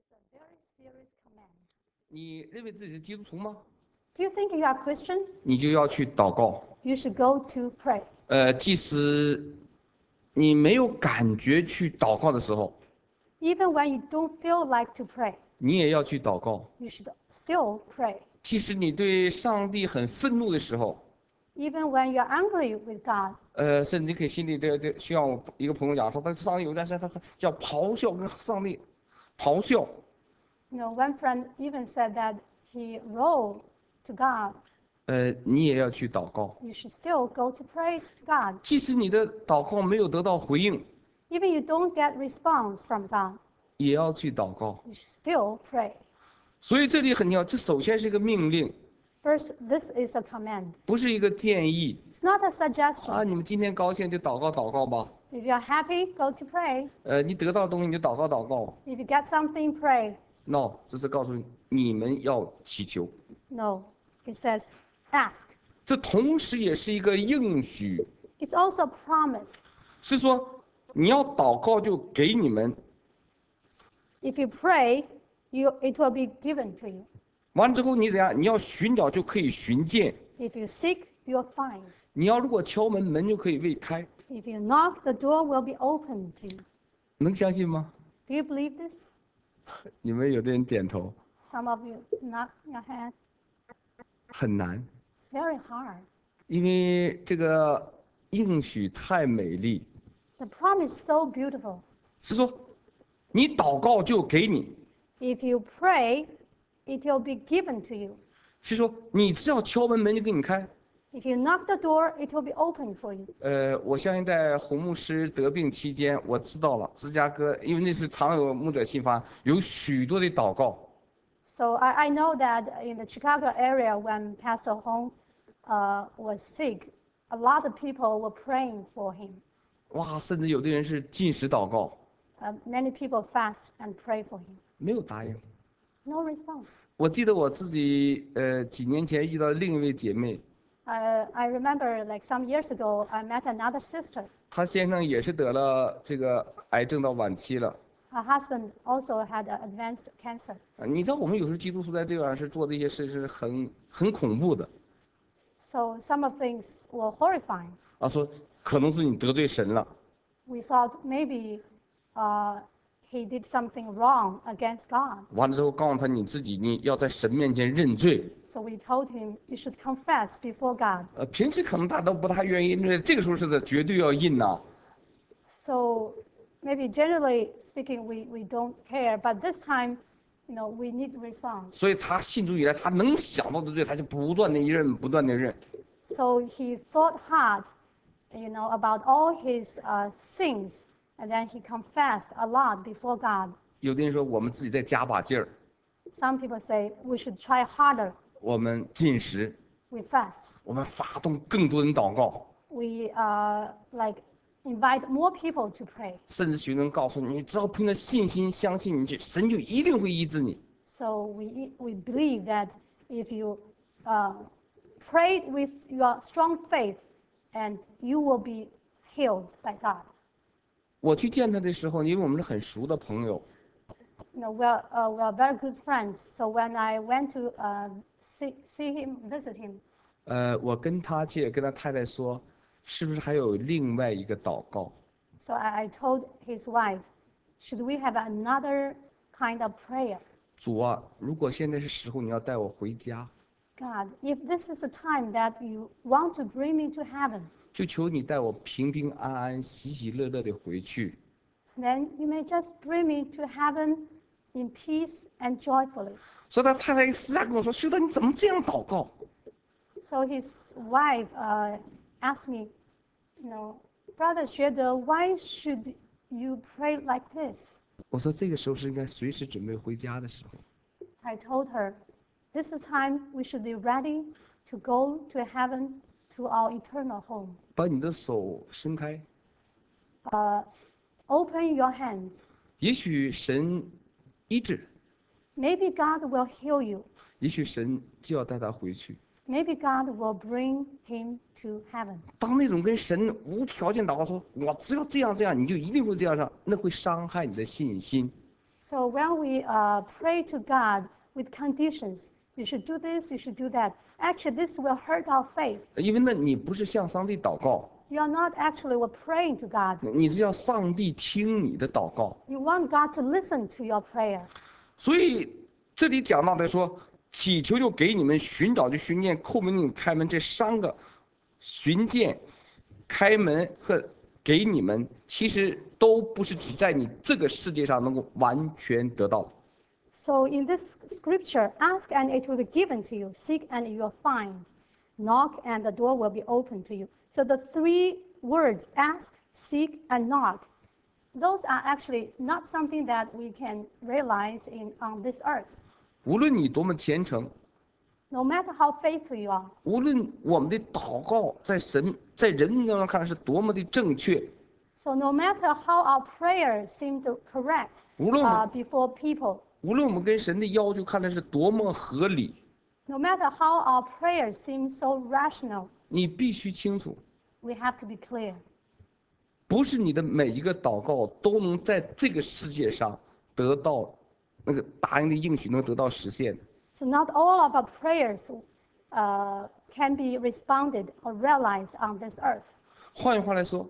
a very serious command. 你认为自己是基督徒吗？ Do you think you are Christian? 你就要去祷告。 You should go to pray. 即使你没有感觉去祷告的时候， Even when you don't feel like to pray, 你也要去祷告。 you should still pray. 即使你对上帝很愤怒的时候， Even when you're angry with God, 甚至你可以心里这需要我一个朋友讲说，他上帝有段时间他是叫咆哮，跟上帝咆哮。 one friend even said that he rolled to God. 你也要去祷告。 You should still go to pray to God. 即使你的祷告没有得到回应， Even you don't get response from God, 也要去祷告。 you should still pray. 所以这里很重要，这首先是一个命令， First, this is a command. 不是一个建议 It's not a suggestion. 啊！你们今天高兴就祷告祷告吧。 If you're happy, go to pray. 你得到的东西你就祷告祷告。 If you get something, pray. No， 这是告诉你们要祈求。 No, it says ask. 这同时也是一个应许， It's also a promise. 是说你要祷告就给你们， If you pray, it will be given to you. 完了之后你怎样？你要寻找就可以寻见， If you seek, you'll find. 你要如果敲门，门就可以为开， If you knock, the door will be opened to you. 能相信吗？ Do you believe this? 你们有的人点头， Some of you nod your head. 很难， It's very hard. 因为这个应许太美丽， The promise is so beautiful. 是说你祷告就给你， If you pray, it will be given to you. 是说你只要敲门，门就给你开。 If you knock the door, it will be open for you. 我相信在洪牧师得病期间，我知道了芝加哥，因为那是常有牧者信发，有许多的祷告。 So I know that in the Chicago area, when Pastor Hong was sick, a lot of people were praying for him. 哇，甚至有的人是禁食祷告， Many people fast and pray for him. 没有答应。 No response. 我记得我自己几年前遇到另一位姐妹， I remember like some years ago, I met another sister. 她先生也是得了这个癌症到晚期了。 Her husband also had advanced cancer. 你知道我们有时候基督徒在这样是做的一些事是很恐怖的 So some of things were horrifying. 啊，说可能是你得罪神了， We thought maybe he did something wrong against God. 完了之后告诉他你自己你要在神面前认罪。 So we told him, you should confess before God. 平时可能大家都不太愿意认罪，这个时候是的绝对要认呐。 So maybe generally speaking, we don't care, but this time, we need response. 所以他信主以来，他能想到的罪，他就不断的认，不断的认。 So he thought hard, about all his sins, and then he confessed a lot before God. 有的人说我们自己再加把劲儿， Some people say we should try harder. 我们进食， We fast. 我们发动更多人祷告， We invite more people to pray. 甚至许多人告诉你，你只要凭着信心相信你去，神就一定会医治你。 So we believe that if you pray with your strong faith, and you will be healed by God. 我去见他的时候，因为我们是很熟的朋友， We're very good friends. So when I went to see him, visit him, 我跟他太太说，是不是还有另外一个祷告？ so I told his wife, should we have another kind of prayer? 主啊，如果现在是时候，你要带我回家， God, if this is the time that you want to bring me to heaven, 就求你带我平平安安、喜喜乐乐的回去。 then you may just bring me to heaven in peace and joyfully. 所以他太太私下跟我说：“修德，你怎么这样祷告？ So his wife asked me, Brother Xuede, why should you pray like this? 我说：“这个时候是应该随时准备回家的时候。 I told her, this is time we should be ready to go to heaven, to our eternal home. 把你的手伸开， Open your hands. 也许神医治， Maybe God will heal you. 也许神就要带他回去。 Maybe God will bring him to heaven. 当那种跟神无条件祷告说，我只要这样这样，你就一定会这样上，那会伤害你的信心。 So when we pray to God with conditions, you should do this, you should do that. Actually, this will hurt our faith. 因为呢，你不是向上帝祷告， You are not actually praying to God. 你是要上帝听你的祷告。 You want God to listen to your prayer. 所以这里讲到的说，祈求就给你们，寻找就寻见，叩门给开门，这3个寻见、开门和给你们，其实都不是只在你这个世界上能够完全得到的。 So in this scripture, ask and it will be given to you. Seek and you will find. Knock and the door will be opened to you. So the 3 words, ask, seek, and knock, those are actually not something that we can realize on this earth. 无论你多么虔诚， No matter how faithful you are, 无论我们的祷告在人当中看来是多么的正确， so no matter how our prayers seem to correct 无论 before people, 无论我们跟神的要求看来是多么合理， no matter how our prayers seem so rational, 你必须清楚， we have to be clear. 不是你的每一个祷告都能在这个世界上得到那个答应的应许，能得到实现的。 So not all of our prayers can be responded or realized on this earth. 换句话来说，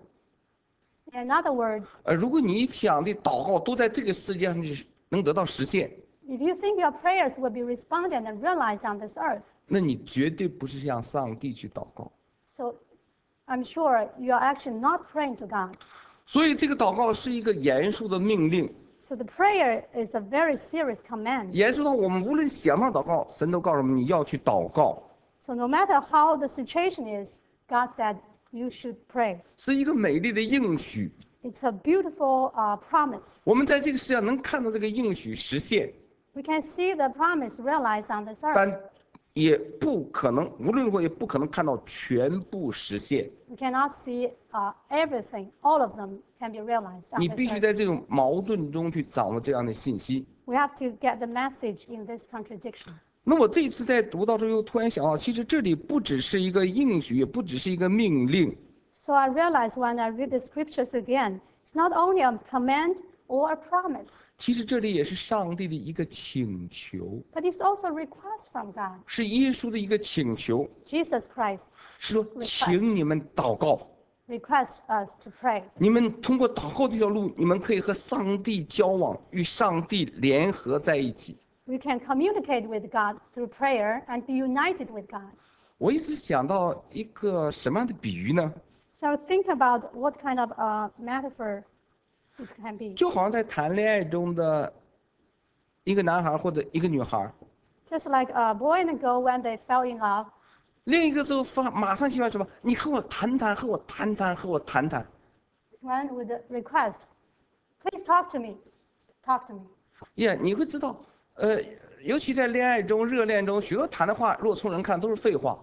In other words, 如果你想的祷告都在这个世界上能得到实现， if you think your prayers will be responded and realized on this earth, 那你绝对不是向上帝去祷告。 so I'm sure you are actually not praying to God. 所以这个祷告是一个严肃的命令， So the prayer is a very serious command. 严肃到我们无论想不想祷告，神都告诉我们你要去祷告， So no matter how the situation is, God said you should pray. 是一个美丽的应许。 It's a beautiful promise. 我们在这个世界上能看到这个应许实现， We can see the promise realized on this earth. 但也不可能，无论如何也不可能看到全部实现。 We cannot see everything. All of them can be realized on 你 this 必须 earth. 在这种矛盾中去掌握这样的信息。 We have to get the message in this contradiction. 那我这次在读到这又突然想到，其实这里不只是一个应许，也不只是一个命令， So I realized when I read the scriptures again, it's not only a command or a promise, 其实这里也是上帝的一个请求， but it's also a request from God. 是耶稣的一个请求， Jesus Christ 是说，请你们祷告。 requests us to pray. 你们通过祷告这条路，你们可以和上帝交往，与上帝联合在一起。 We can communicate with God through prayer and be united with God. 我一直想到一个什么样的比喻呢？ So think about what kind of metaphor it can be. 就好像在谈恋爱中的一个男孩或者一个女孩， Just like a boy and a girl when they fell in love, 另一个时候马上喜欢什么？你和我谈谈，和我谈谈，和我谈谈。 one would request, please talk to me, talk to me. 你会知道，尤其在恋爱中、热恋中，许多谈的话，如果从人看都是废话。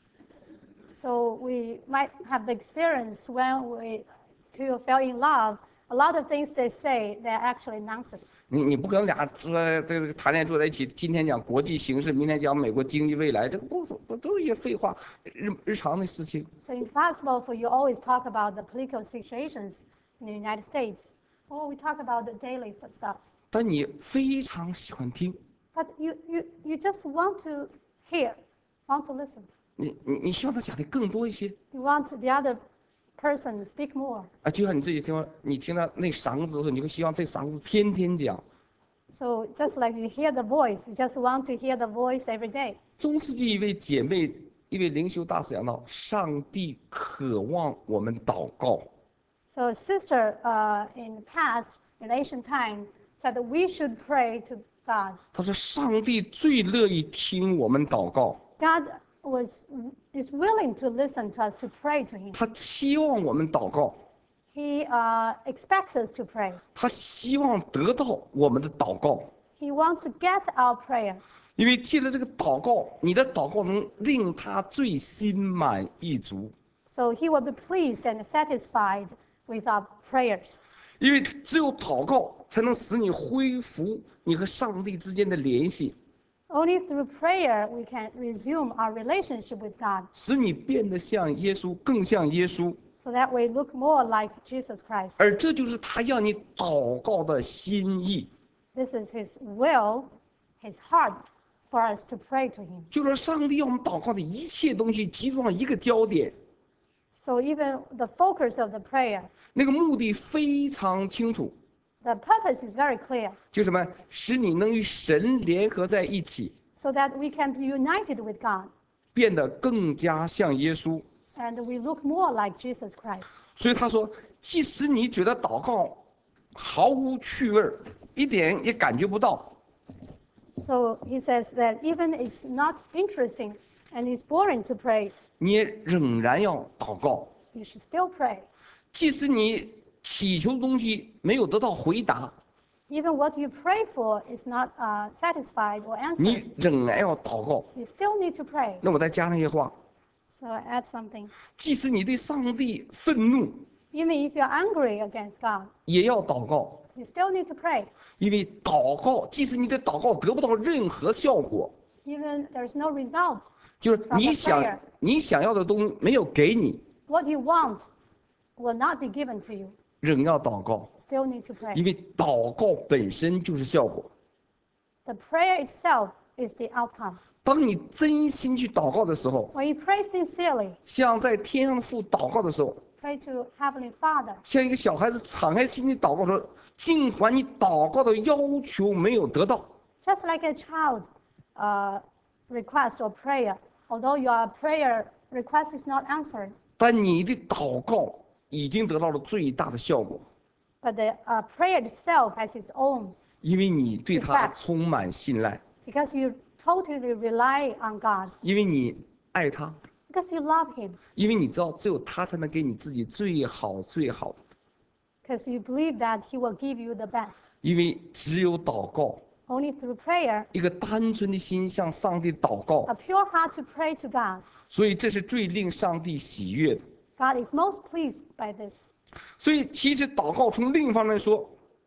So we might have the experience when two fell in love. A lot of things they say, they're actually nonsense. 你不可能俩谈恋爱坐在一起，今天讲国际形势，明天讲美国经济未来，这个不都是一些废话，日常的事情。 So it's possible for you always talk about the political situations in the United States. Or we talk about the daily stuff. 但你非常喜欢听， But you just want to hear, want to listen. 你希望他讲的更多一些 You want the other person to speak more. 啊，就像你自己听，你听到那嗓子的时候，你会希望这嗓子天天讲。 So just like you hear the voice, you just want to hear the voice every day. 中世纪一位姐妹，一位灵修大师讲到，上帝渴望我们祷告。 So a sister in the past, in ancient time, said that we should pray to God. 他说，上帝最乐意听我们祷告， God is willing to listen to us, to pray to Him. 他期望我们祷告， He expects us to pray. 他希望得到我们的祷告， He wants to get our prayer. 因为借着这个祷告，你的祷告能令他最心满意足。 So He will be pleased and satisfied with our prayers. 因为只有祷告才能使你恢复你和上帝之间的联系， Only through prayer we can resume our relationship with God, 使你变得像耶稣，更像耶稣。 so that we look more like Jesus Christ. 而这就是他要你祷告的心意。 This is His will, His heart for us to pray to Him. 就说上帝要我们祷告的一切东西集中到一个焦点， So even the focus of the prayer, 那个目的非常清楚， the purpose is very clear, 就什么使你能与神联合在一起， so that we can be united with God 变得更加像耶稣。 and we look more like Jesus Christ. 所以他说，即使你觉得祷告毫无趣味儿，一点也感觉不到， So he says that even it's not interesting and it's boring to pray, 你也仍然要祷告。 you should still pray. 即使你祈求的东西没有得到回答， Even what you pray for is not satisfied or answered, 你仍然要祷告。 you still need to pray. 那我再加上一些话， So I add something. 即使你对上帝愤怒， Even if you're angry against God, 也要祷告。 you still need to pray. 因为祷告，即使你的祷告得不到任何效果， Even there's no result, 就是你 From the prayer. 你想要的东西没有给你， what you want will not be given to you. 仍要祷告， Still need to pray. 因为祷告本身就是效果。 The prayer itself is the outcome. 当你真心去祷告的时候， When you pray sincerely, 像在天上的父祷告的时候， pray to Heavenly Father, 像一个小孩子敞开心地祷告说，尽管你祷告的要求没有得到， just like a child request or prayer, although your prayer request is not answered, 但你的祷告已经得到了最大的效果， but the prayer itself has its own, 因为你对他充满信赖， because you totally rely on God, 因为你爱他， because you love Him, 因为你知道只有他才能给你自己最好最好的， because you believe that He will give you the best. 因为只有祷告， Only through prayer, 一个单纯的心向上帝祷告， a pure heart to pray to God. 所以这是最令上帝喜悦的。 God is most pleased by this. 所以其实祷告从另一方面说，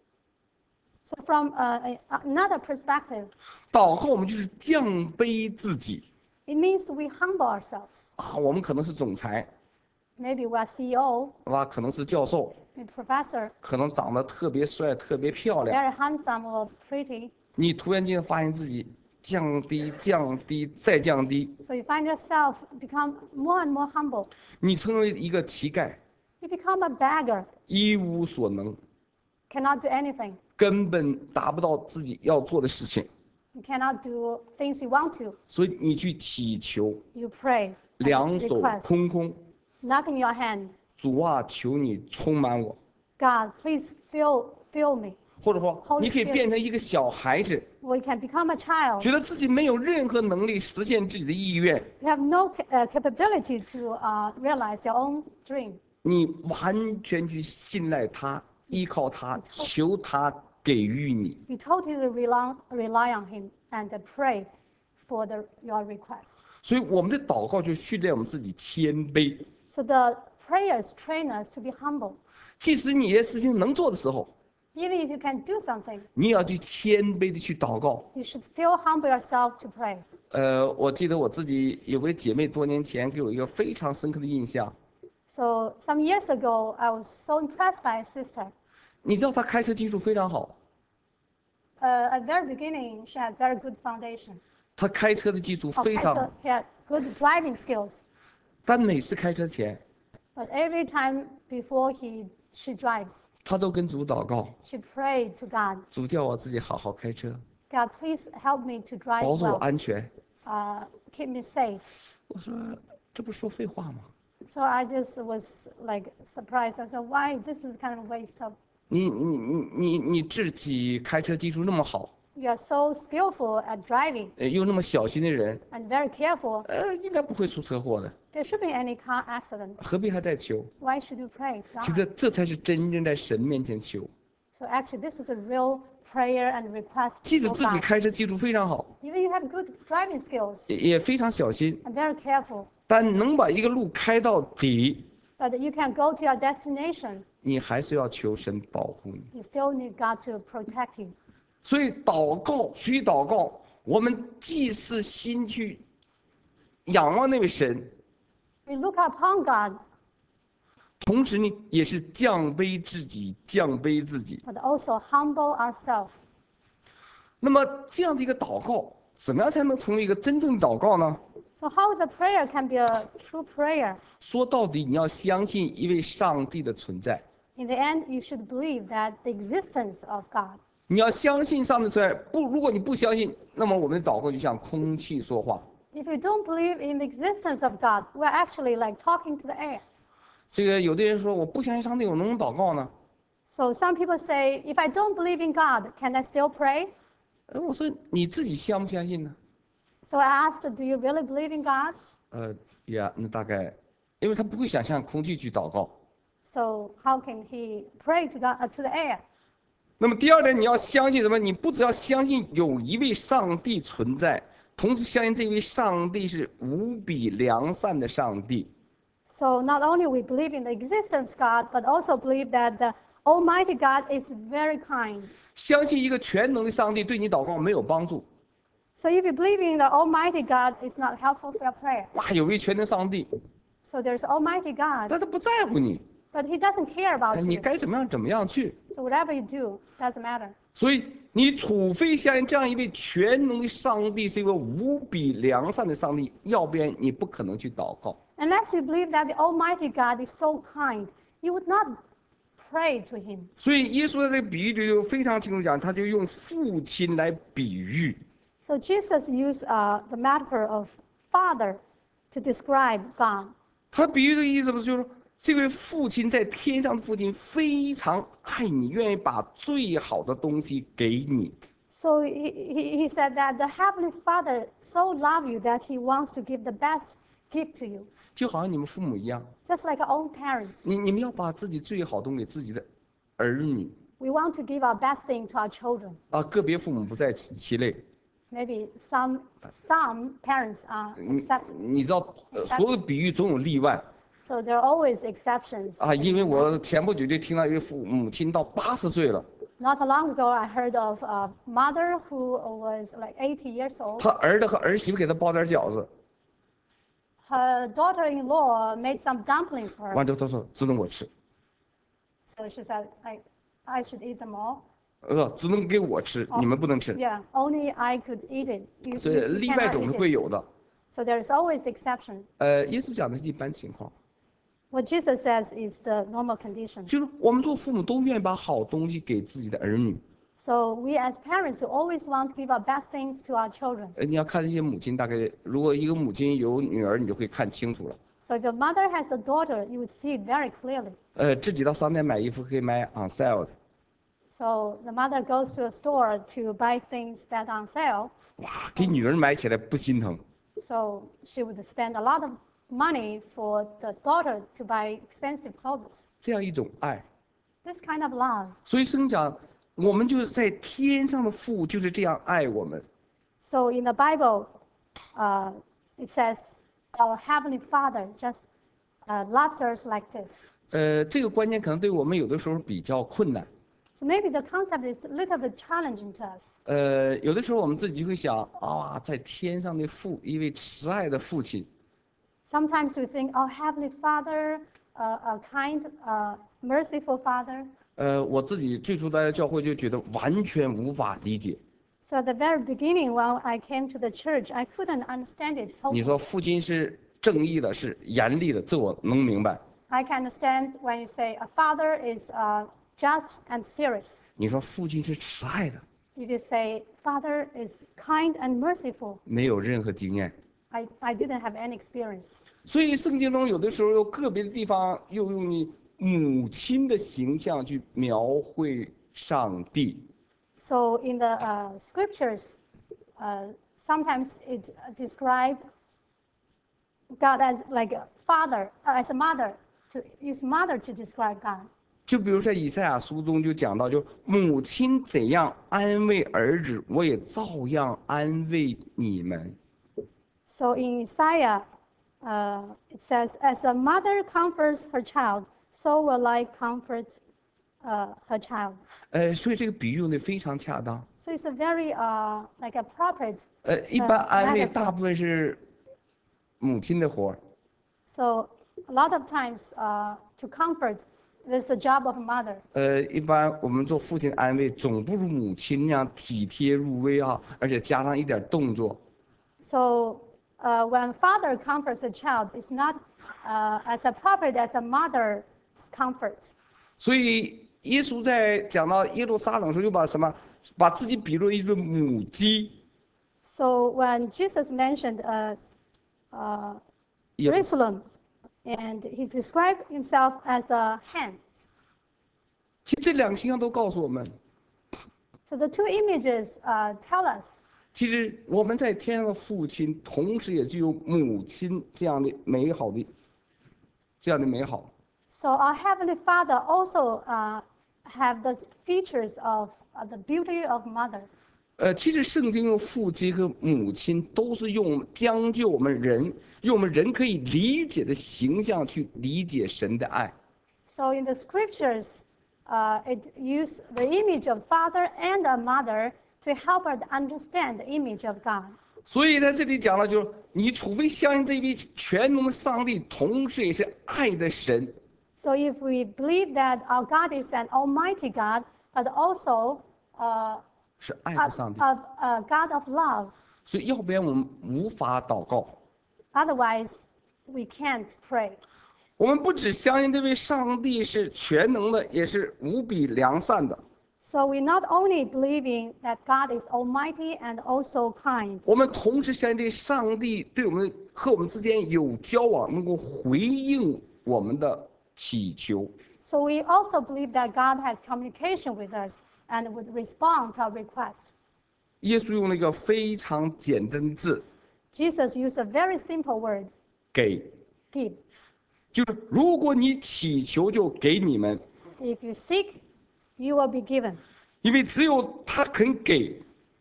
So from another perspective, 祷告我们就是降卑自己 it means we humble ourselves. 啊，我们可能是总裁， Maybe we are CEO, 是吧？可能是教授， maybe professor, 可能长得特别帅、特别漂亮。 very handsome or pretty. 你突然间发现自己降低、降低再降低， So you find yourself become more and more humble. 你成为一个乞丐， You become a beggar, 一无所能， cannot do anything. 根本达不到自己要做的事情， You cannot do things you want to. 所以你去祈求， You pray, 两手 request, 空空， nothing in your hand. 主啊，求你充满我， God, please fill me. 或者说 Holy 你可以 Spirit 变成一个小孩子， Or you can become a child. 觉得自己没有任何能力实现自己的意愿， You have no capability to realize your own dream. 你完全去信赖他，依靠他，求他给予你。 You totally rely on Him and pray for your request. 所以我们的祷告就训练我们自己谦卑。 So the prayers train us to be humble. 即使你一些事情能做的时候， Even if you can do something, 你也要去谦卑的去祷告。 you should still humble yourself to pray. 我记得我自己有位姐妹多年前给我一个非常深刻的印象。 So some years ago, I was so impressed by a sister. 你知道她开车技术非常好， At the very beginning, she has very good foundation. 她开车的技术非常好， She had good driving skills. 但每次开车前， But every time before she drives, 她都跟主祷告， she prayed to God, 主叫我自己好好开车， God, please help me to drive 保守我 well, 安全。 keep me safe. 我说这不是说废话吗？ So I just was like surprised. I said, why? This is kind of a waste of. 你自己开车技术那么好， You are so skillful at driving 又那么小心的人， and very careful. 应该不会出车祸的， There shouldn't be any car accident. 何必还在求？ Why should you pray to 其 God? 实这才是真正在神面前求。 So actually, this is a real prayer and request 即使 for 自己 God. 开车技术非常好， Even you have good driving skills 也非常小心， and very careful, 但能把一个路开到底， but you can go to your destination. 你还是要求神保护你。 You still need God to protect you. 所以祷告，属于祷告，我们既是心去仰望那位神， We look upon God, 同时呢，也是降卑自己，降卑自己。 but also humble ourselves. 那么这样的一个祷告，怎么样才能成为一个真正的祷告呢？ So how the prayer can be a true prayer? 说到底，你要相信一位上帝的存在， In the end, you should believe that the existence of God. 你要相信上帝存在。不，如果你不相信，那么我们的祷告就像空气说话。 If you don't believe in the existence of God, we're actually like talking to the air. 这个有的人说我不相信上帝，我能不能祷告呢？ So some people say, if I don't believe in God, can I still pray? 我说你自己相不相信呢？ So I asked, do you really believe in God? 那大概，因为他不会想象空气去祷告。 So how can he pray to God, to the air? 那么第二点，你要相信什么？你不只要相信有一位上帝存在，同时相信这位上帝是无比良善的上帝。 So not only we believe in the existence of God, but also believe that the Almighty God is very kind. 相信一个全能的上帝对你祷告没有帮助。 So if you believe in the Almighty God, it's not helpful for your prayer. 哇，有位全能上帝， So there's Almighty God, 但他不在乎你， but He doesn't care about 你 you. 该怎么样怎么样去。 So whatever you do doesn't matter. 所以，你除非相信这样一位全能的上帝是一个无比良善的上帝，要不然你不可能去祷告。 Unless you believe that the Almighty God is so kind, you would not pray to Him. 所以，耶稣在这个比喻里就非常清楚讲，他就用父亲来比喻。 So Jesus used the metaphor of Father to describe God. 他比喻的意思不是就是说，这位父亲在天上的父亲非常爱你，愿意把最好的东西给你。 So he said that the Heavenly Father so loves you that He wants to give the best gift to you, 就好像你们父母一样， just like our own parents. 你们要把自己最好的东西给自己的儿女 We want to give our best thing to our children. 啊，个别父母不在其类。 Maybe some parents are 你 accept. 你知道，所有比喻总有例外 So there are always exceptions. 啊，因为我前不久就听到一位母亲到80岁了， Not long ago, I heard of a mother who was like 80 years old. 她儿子和儿媳妇给她包点饺子， Her daughter-in-law made some dumplings for her. 完之后她说只能我吃， So she said, I should eat them all. 只能给我吃，你们不能吃。 Yeah, only I could eat it. You, 所以 you 例外 cannot 总是 eat 会 it. 有的。 So there is always exception. 耶稣讲的是一般情况， What Jesus says is the normal condition. 就是我们做父母都愿意把好东西给自己的儿女。 So we as parents who always want to give our best things to our children. 你要看这些母亲，大概如果一个母亲有女儿，你就会看清楚了。 So if your mother has a daughter, you would see it very clearly. 自己到商店买衣服可以买 on sale 的， So the mother goes to a store to buy things that are on sale. 哇，给女儿买起来不心疼。 So she would spend a lot of money for the daughter to buy expensive clothes. 这样一种爱， This kind of love. 所以圣讲，我们就是在天上的父就是这样爱我们。 So in the Bible, it says our Heavenly Father just loves us like this. 这个观念可能对我们有的时候比较困难。 So maybe the concept is a little bit challenging to us. 有的时候我们自己会想啊，在天上的父，一位慈爱的父亲， Sometimes we think, oh, Heavenly Father, a kind, merciful Father. 我自己最初来教会就觉得完全无法理解。 So at the very beginning, when I came to the church, I couldn't understand it 你 totally. 说父亲是正义的，是严厉的，这我能明白。 I can understand when you say a father is just and serious. 你说父亲是慈爱的， If you say father is kind and merciful, 没有任何经验。 I didn't have any experience. 所以圣经中有的时候有个别的地方又用你母亲的形象去描绘上帝。 So in the scriptures, sometimes it describes God as like a father, as a mother, to use mother to describe God. 就比如在以赛亚书中就讲到，就母亲怎样安慰儿子，我也照样安慰你们。 So in Isaiah, it says, as a mother comforts her child, so will I comfort her child. 所以这个比喻用的非常恰当。 So it's a very like appropriate. 一般安慰 metaphor. 大部分是母亲的活儿， So a lot of times to comfort This is the job of a mother. 一般我们做父亲安慰，总不如母亲那样体贴入微啊，而且加上一点动作。 So when father comforts a child, it's not as appropriate as a mother's comfort. 所以耶稣在讲到耶路撒冷时候，又把什么，把自己比作一只母鸡。 So when Jesus mentioned Yeah. Jerusalem, and he described himself as a hen. 其实这两个形象都告诉我们， So the two images tell us 其实我们在天上的父亲，同时也具有母亲这样的美好。 So our Heavenly Father also have the features of the beauty of mother. 其实圣经用父亲和母亲都是将就我们人，用我们人可以理解的形象去理解神的爱。 So in the scriptures, it used the image of father and a mother to help us understand the image of God. 所以在这里讲了，就是你除非相信这位全能的上帝，同时也是爱的神。 So if we believe that our God is an almighty God, but also 是爱的上帝， a God of love, 所以要不然我们无法祷告。 otherwise we can't pray. 我们不只相信这位上帝是全能的，也是无比良善的。 So we not only believing that God is almighty and also kind, 我们同时相信这上帝对我们和我们之间有交往，能够回应我们的祈求。 so we also believe that God has communication with us and would respond to our request. 耶稣用了一个非常简单的字 Jesus used a very simple word, 给， give. 就是如果你祈求，就给你们， If you seek, you will be given. 因为只有他肯给，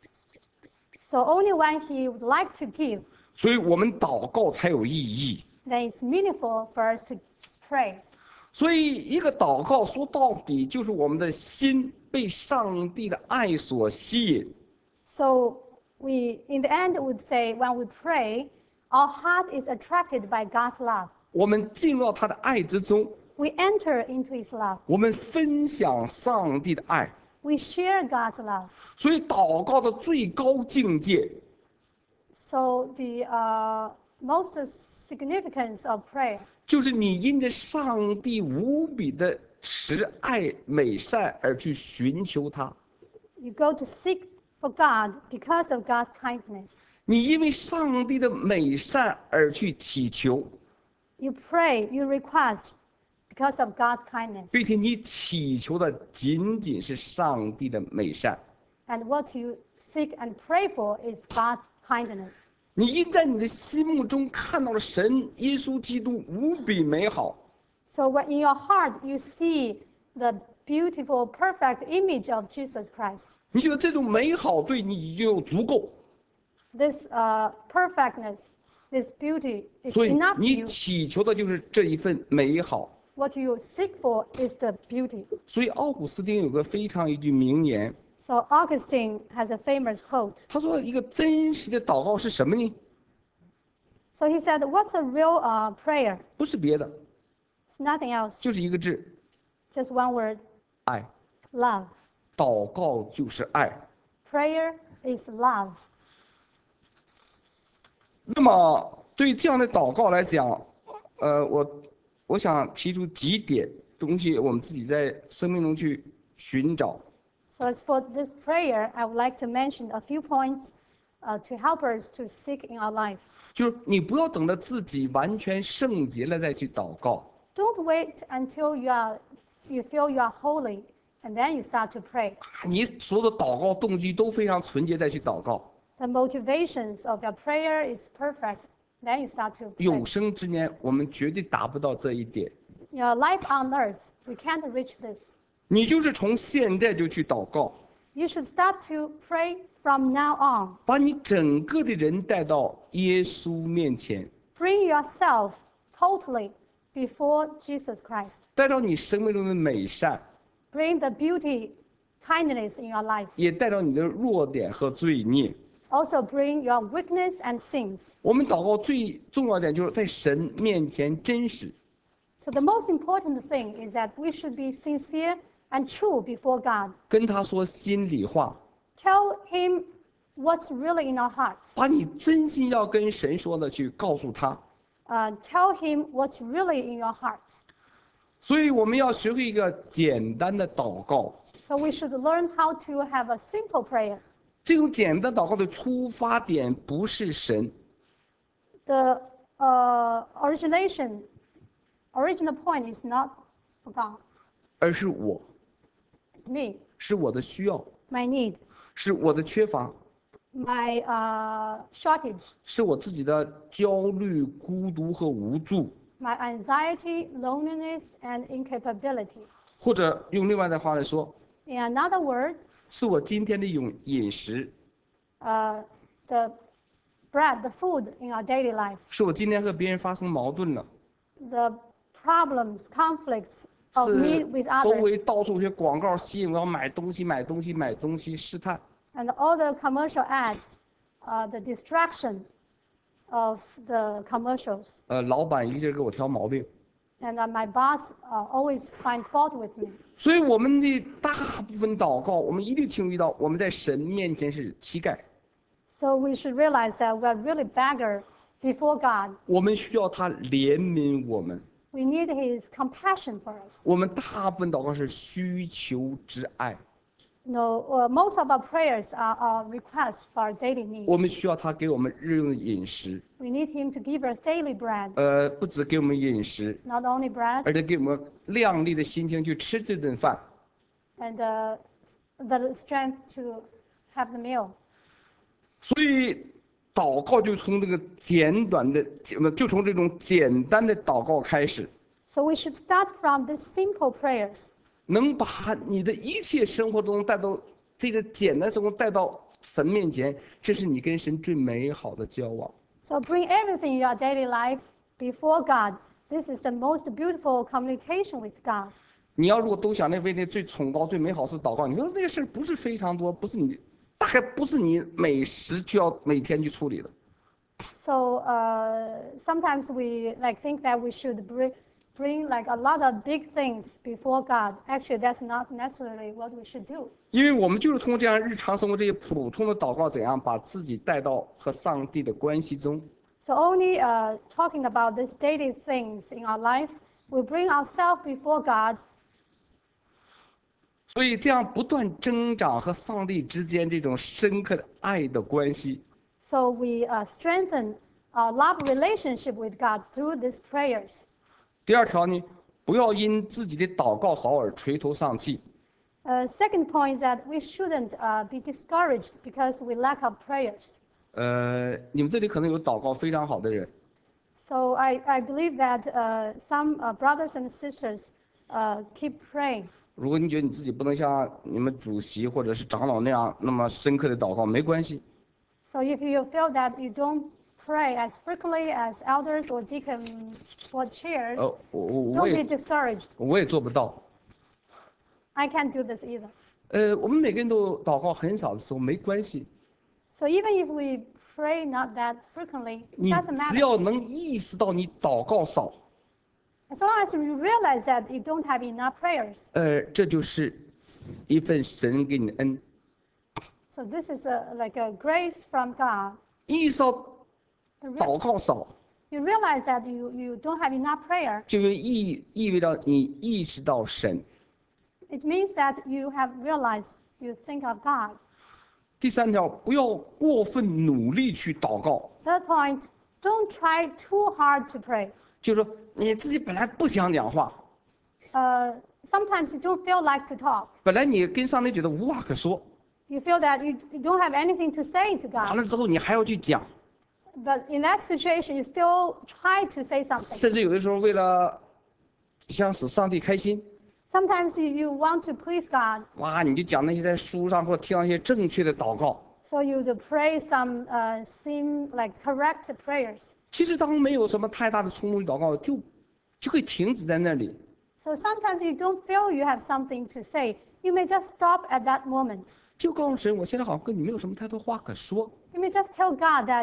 So only when he would like to give, 所以我们祷告才有意义。 then it's meaningful for us to pray. 所以一个祷告说到底就是我们的心被上帝的爱所吸引。 So we, in the end, would say when we pray, our heart is attracted by God's love. 我们进入到他的爱之中， We enter into his love. 我们分享上帝的爱。 We share God's love. 所以祷告的最高境界 So the most significance of prayer 就是你因着上帝无比的慈爱美善而去寻求他， you go to seek for God because of God's kindness. 你因为上帝的美善而去祈求， You pray, you request because of God's kindness. 并且你祈求的仅仅是上帝的美善。 And what you seek and pray for is God's kindness. 你因在你的心目中看到了神耶稣基督无比美好， So when in your heart you see the beautiful, perfect image of Jesus Christ, 你觉得这种美好对你已经有足够， this perfectness, this beauty is 所以 enough to 你 you. 祈求的就是这一份美好。 What you seek for is the beauty. 所以奥古斯丁有个非常一句名言， So Augustine has a famous quote. 他说：“一个真实的祷告是什么呢？ So he said, what's a real prayer? 不是别的， It's nothing else, 就是一个字， just one word, 爱。 love. 祷告就是爱。 Prayer is love. 那么对于这样的祷告来讲，我想提出几点东西，我们自己在生命中去寻找。 So as for this prayer, I would like to mention a few points to help us to seek in our life. 就是你不要等到自己完全圣洁了再去祷告， Don't wait until you feel you are holy, and then you start to pray. 你所有的祷告动机都非常纯洁再去祷告。 The motivations of your prayer is perfect, then you start to 有 pray. 生之年，我们绝对达不到这一点。 Your life on earth, we can't reach this. 你就是从现在就去祷告， You should start to pray from now on. 把你整个的人带到耶稣面前， Bring yourself totally before Jesus Christ. 带到你生命中的美善， Bring the beauty, kindness in your life. 也带到你的弱点和罪孽。 Also bring your weakness and sins. 我们祷告最重要的点就是在神面前真实。 So the most important thing is that we should be sincere and true before God. 跟他说心里话， Tell Him what's really in our hearts. 把你真心要跟神说的去告诉他。 Tell Him what's really in your heart. 所以我们要学会一个简单的祷告。 So we should learn how to have a simple prayer. 这种简单祷告的出发点不是神， The original point is not for God. 而是我， It's me, 是我的需要， my need, 是我的缺乏， my shortage, 是我自己的焦虑、孤独和无助， my anxiety, loneliness, and incapability. 或者用另外的话来说， In another word, 是我今天的饮食， the bread, the food in our daily life, 是我今天和别人发生矛盾了， the problems, conflicts of 是 me with 周 others, 围到处有些广告吸引我要买东西、买东西、买东西，试探。 and all the commercial ads, the distraction of the commercials. 老板一个劲儿给我挑毛病， And my boss always find fault with me. 所以我们的大部分祷告，我们一定清楚到我们在神面前是乞丐， So we should realize that we're really beggar before God. 我们需要他怜悯我们。 We need His compassion for us. 我们大部分祷告是需求之爱， Most of our prayers are our requests for our daily needs. 我们需要他给我们日用的饮食， We need Him to give us daily bread, 不止给我们饮食， not only bread, 而且给我们亮丽的心情去吃这顿饭。 and the strength to have the meal. 所以，祷告就从这个就从这种简单的祷告开始， So we should start from these simple prayers. 能把你的一切生活中带到这个简单生活带到神面前，这是你跟神最美好的交往。 So bring everything in your daily life before God. This is the most beautiful communication with God. 你要如果都想那为那最崇高、最美好是祷告，你说这个事儿不是非常多，不是你大概不是你就要每天去处理的。 So sometimes we think that we should bring like a lot of big things before God. Actually, that's not necessarily what we should do. 因为我们就是通过这样日常生活这些普通的祷告，怎样把自己带到和上帝的关系中。 So only talking about these daily things in our life will bring ourselves before God. 所以这样不断增长和上帝之间这种深刻的爱的关系。 So we strengthen our love relationship with God through these prayers. 第二条呢，不要因自己的祷告少而垂头丧气。 Second point is that we shouldn't be discouraged because we lack of prayers. 你们这里可能有祷告非常好的人， So I believe that some brothers and sisters keep praying. 如果你觉得你自己不能像你们主席或者是长老那样那么深刻的祷告，没关系。 So if you feel that you don't pray as frequently as elders or deacons or chairs, 我 don't be 也 discouraged. 我也做不到。 I can't do this either. 我们每个人都祷告很少的时候没关系， So even if we pray not that frequently, it 你 doesn't 只 matter. 要能意识到你祷告少， As long as you realize that you don't have enough prayers. 这就是一份神给你的恩。 So this is like a grace from God. 意识到 The re- 祷告少， You realize that you don't have enough prayer. 就意味着你意识到神。 It means that you have realized you think of God. 第三条，不要过分努力去祷告， Third point, don't try too hard to pray. 就是说你自己本来不想讲话， Sometimes you don't feel like to talk. 本来你跟上帝觉得无话可说， You feel that you don't have anything to say to 完 God. 了之后你还要去讲， But in that situation, you still try to say something. 甚至有的时候为了想使上帝开心， Sometimes you want to please God, 哇，你就讲那些在书上或者听到一些正确的祷告。 so you to pray some seem like correct prayers. 其实当没有什么太大的冲动祷告，就会停止在那里。 So sometimes you don't feel you have something to say. You may just stop at that moment. 就告诉神，我现在好像跟你没有什么太多话可说， You may just tell God that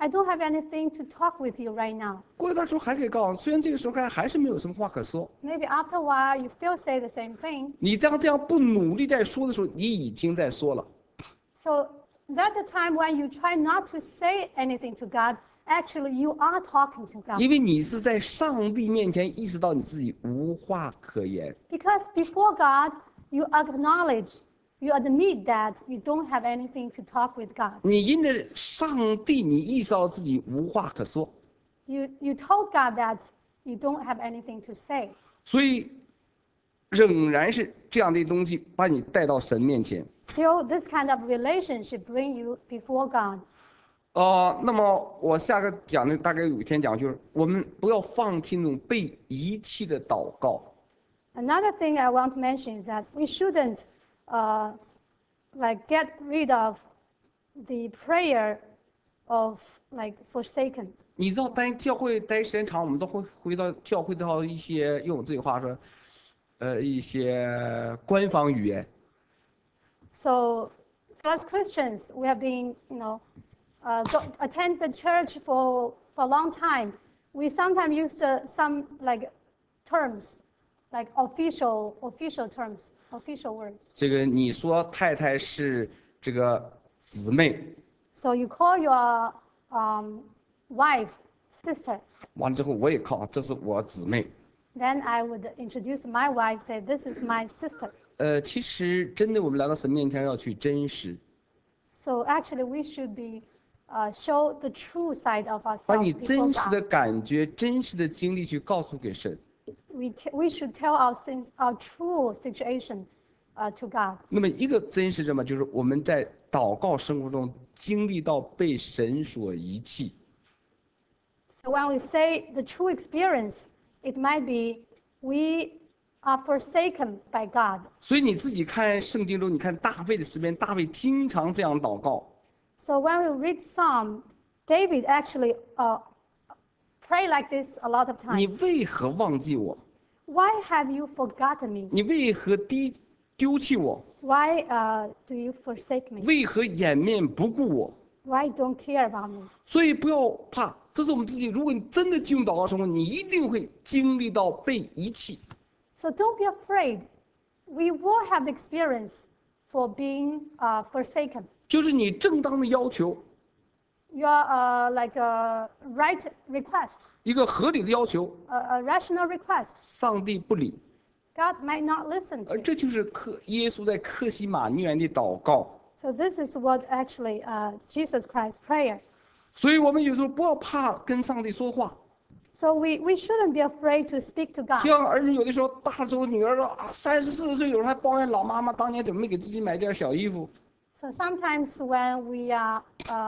I don't have anything to talk with you right now. 过一段时候还可以告诉，虽然这个时候还是没有什么话可说。 Maybe after a while, you still say the same thing. 你当这样不努力在说的时候，你已经在说了。 So that's the time when you try not to say anything to God. Actually, you are talking to God. 因为你是在上帝面前意识到你自己无话可言。 Because before God, you acknowledge, you admit that you don't have anything to talk with God. 你因着上帝，你意识到自己无话可说， You told God that you don't have anything to say. 所以仍然是这样的东西把你带到神面前。 Still, this kind of relationship bring you before God. 那么我下个讲的大概有一天讲，就是我们不要放弃那种被遗弃的祷告。 Another thing I want to mention is that we shouldn't like get rid of the prayer of like forsaken. 你知道，教会待时间长，我们都会回到教会到一些用我自己话说，一些官方语言。 So, as Christians, we have been, attend the church for a long time. We sometimes use some like terms, like official terms, official words. 这个你说太太是这个姊妹， So you call your wife sister. 完了之后我也靠，这是我姊妹。 Then I would introduce my wife, say, "This is my sister." 其实真的我们来到神面前要去真实， So actually, we should be show the true side of 把 ourselves 你 before 真实的 God. 感觉、真实的经历去告诉给神。 We should tell our true situation to God. 那么一个真实什么，就是我们在祷告生活中经历到被神所遗弃。 So when we say the true experience, it might be we are forsaken by God. 所以你自己看圣经中，你看大卫的诗篇，大卫经常这样祷告。 So when we read Psalm, David actually pray like this a lot of 你 times. 为何忘记我？ Why have you forgotten me? 你为何丢弃我？ Why do you forsake me? 为何掩面不顾我？ Why don't care about me? 所以不要怕，这是我们自己。如果你真的进入祷告生活，你一定会经历到被遗弃。 So don't be afraid. We will have the experience for being forsaken. 就是你正当的要求， Your like a right request, 一个合理的要求， a rational request. 上帝不理。 God might not listen to. 这就是耶稣在客西马尼园的祷告。 So this is what actually Jesus Christ's prayer. 所以我们有时候不要怕跟上帝说话。 So we shouldn't be afraid to speak to God. 像儿女有的时候，大周女儿说啊，34、40岁，有人还抱怨老妈妈当年怎么没给自己买件小衣服。 So sometimes when we are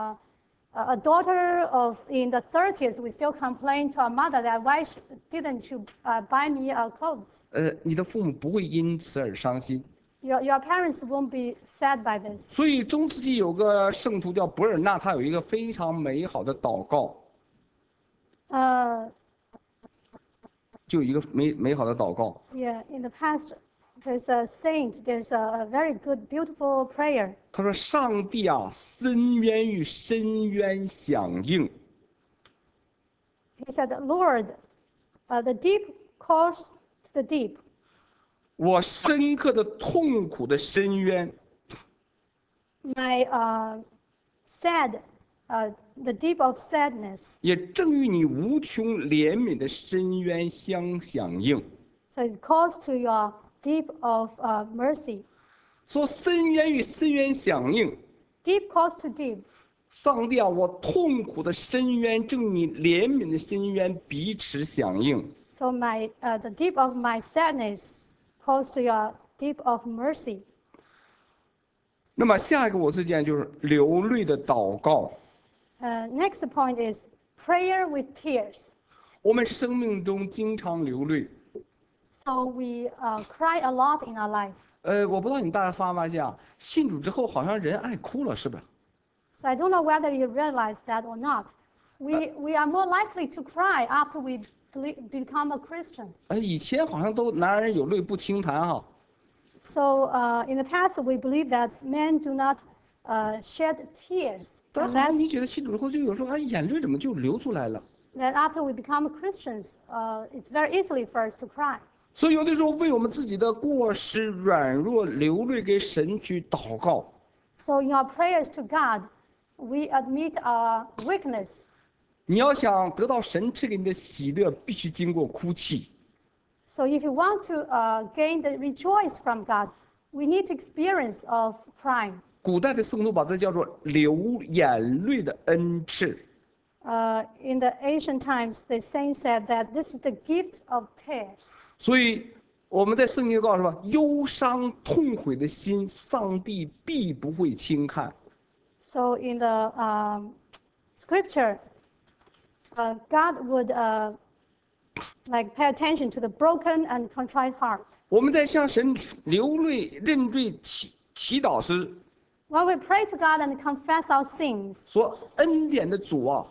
a daughter of in the 30s, we still complain to our mother that why didn't you buy me clothes? 你的父母不会因此而伤心。 Your parents won't be sad by this. 所以中世纪有个圣徒叫博尔纳，他有一个非常美好的祷告， 就有一个美好的祷告。 Yeah, in the past, there's a saint, there's a very good, beautiful prayer. 他说：“上帝啊，深渊与深渊响应， He said, Lord, the deep calls to the deep. 我深刻的痛苦的深渊， My the deep of sadness. 也正与你无穷怜悯的深渊相响应。 So it calls to your deep of mercy. 说深渊与深渊响应， Deep calls to deep. 上帝啊，我痛苦的深渊正与你怜悯的深渊彼此响应。 So the deep of my sadness calls to your deep of mercy. 那么下一个我是讲就是流泪的祷告。 Next point is prayer with tears. 我们生命中经常流泪。 So we cry a lot in our life. 我不知道你大家发现啊，信主之后好像人爱哭了，是吧？ So I don't know whether you realize that or not. We are more likely to cry after we become a Christian. 以前好像都男人有泪不轻弹哈。 So in the past, we believe that men do not shed tears. 但 And 好像 that's 你觉得信主之后就有时候眼泪怎么就流出来了？ that after we become Christians, it's very easily for us to cry. 所以有的时候为我们自己的过失、软弱、流泪给神去祷告。 So in our prayers to God, we admit our weakness. 你要想得到神赐给你的喜乐，必须经过哭泣。 So if you want to gain the rejoice from God, we need to experience of crying. 古代的圣徒把这叫做流眼泪的恩赐。 In the ancient times, the saints said that this is the gift of tears. 所以我们在圣经告诉说，忧伤痛悔的心，上帝必不会轻看。 So in the scripture, God would like pay attention to the broken and contrite heart. 我们在向神流泪认罪祈祷时， When we pray to God and confess our sins, 说恩典的主啊，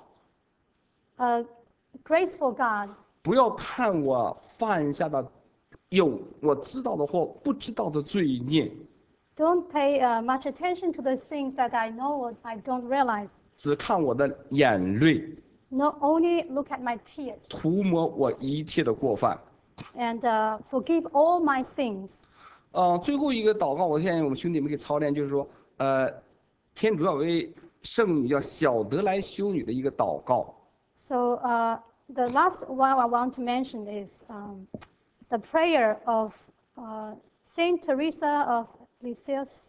graceful God, 不要看我犯下的有我知道的或不知道的罪孽， don't pay much attention to the things that I know or I don't realize. 只看我的眼泪， Not only look at my tears 涂抹我一切的过犯。 and forgive all my sins. 最后一个祷告，我现在我们兄弟们给操练，就是说，天主要为圣女叫小德莱修女的一个祷告。 So the last one I want to mention is the prayer of Saint Teresa of Lisieux.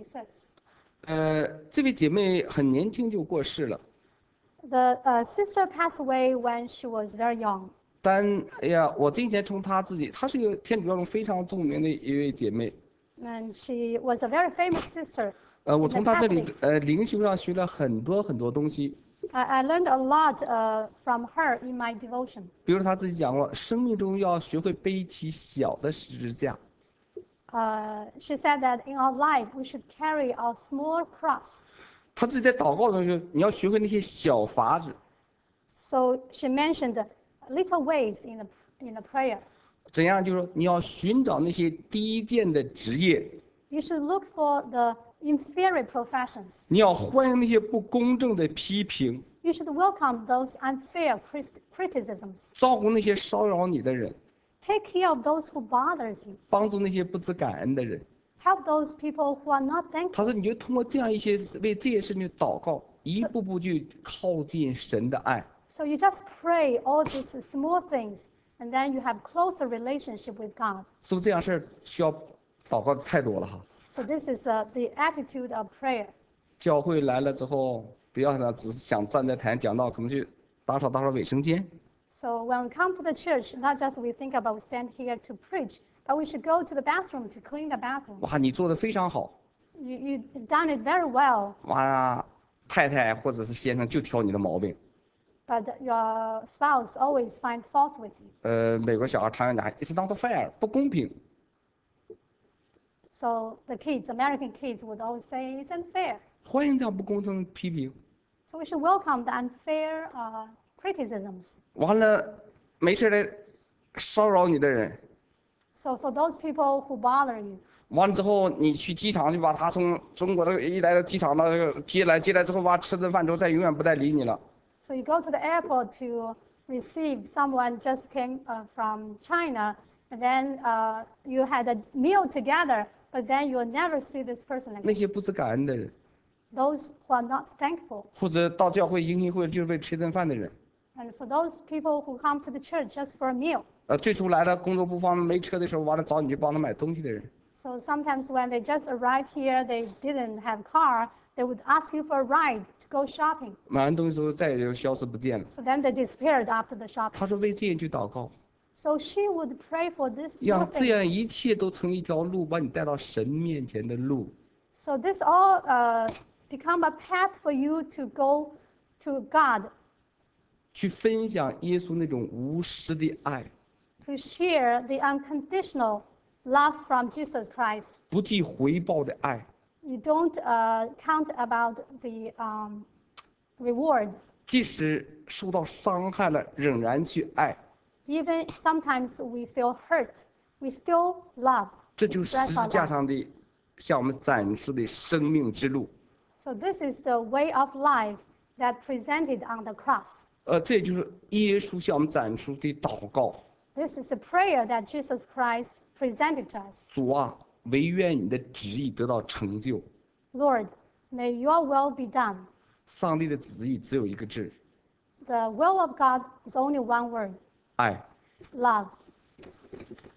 这位姐妹很年轻就过世了， The sister passed away when she was very young. 但哎呀，我之前从她自己，她是一个天主教中非常著名的一位姐妹。 And she was a very famous sister. 我 in the 从她这里 Catholic. 灵修上学了很多很多东西， I learned a lot from her in my devotion. 比如她自己讲过，生命中要学会背起小的十字架。 She said that in our life we should carry our small cross. 她自己在祷告中说，你要学会那些小法子， So she mentioned little ways in the prayer. 怎样？就是说你要寻找那些低贱的职业， You should look for the inferior professions. 你要欢迎那些不公正的批评， You should welcome those unfair criticisms. 照顾那些骚扰你的人， Take care of those who bothers you. 帮助那些不知感恩的人。 Help those people who are not 他 thankful. 说，你就通过这样一些为这些事情祷告，一步步去靠近神的爱。 So you just pray all these small things, and then you have closer relationship with God. 是不是这样事儿需要祷告太多了哈？ So this is the attitude of prayer. 教会来了之后，不要呢只是想站在台上讲道，可能去打扫卫生间。 So when we come to the church, not just we think about we stand here to preach, but we should go to the bathroom to clean the bathroom. 哇，你做的非常好， You've done it very well, 哇，太太或者是先生就挑你的毛病。 but your spouse always find fault with you. 美国小孩常常讲 "It's not fair"，不公平。 So the kids, American kids, would always say it's unfair. 欢迎这样不公正批评。 So we should welcome the unfair criticisms. 完了，没事来骚扰你的人， So for those people who bother you, 完了之后，你去机场就把他从中国的一来到机场那个接来之后吧，吃顿饭之后再永远不再理你了。 so you go to the airport to receive someone just came from China, and then you had a meal together, but then you'll never see this person 那 again. 些不知感恩的人， Those who are not thankful, 或者到教会迎新会就是为吃顿饭的人， and for those people who come to the church just for a meal. 最初来了工作不方便没车的时候，完了找你去帮他买东西的人， So sometimes when they just arrived here, they didn't have car, they would ask you for a ride to go shopping. 买完东西之后再也就消失不见了。 So then they disappeared after the shopping. 他说为这样去祷告， So she would pray for this small 让这 thing. 样一切都成一条路，把你带到神面前的路。 So this all become a path for you to go to God, 去分享耶稣那种无私的爱， to share the unconditional love from Jesus Christ. 不计回报的爱， You don't count about the reward. 即使受到伤害了，仍然去爱。 Even sometimes we feel hurt, we still love. 这就是十字架上的向我们展示的生命之路。 So this is the way of life that presented on the cross. 这也就是耶稣向我们展出的祷告。 This is the prayer that Jesus Christ presented to us. 主啊，唯愿你的旨意得到成就。 Lord, may your will be done. 上帝的旨意只有一个字， The will of God is only one word, 爱。 love.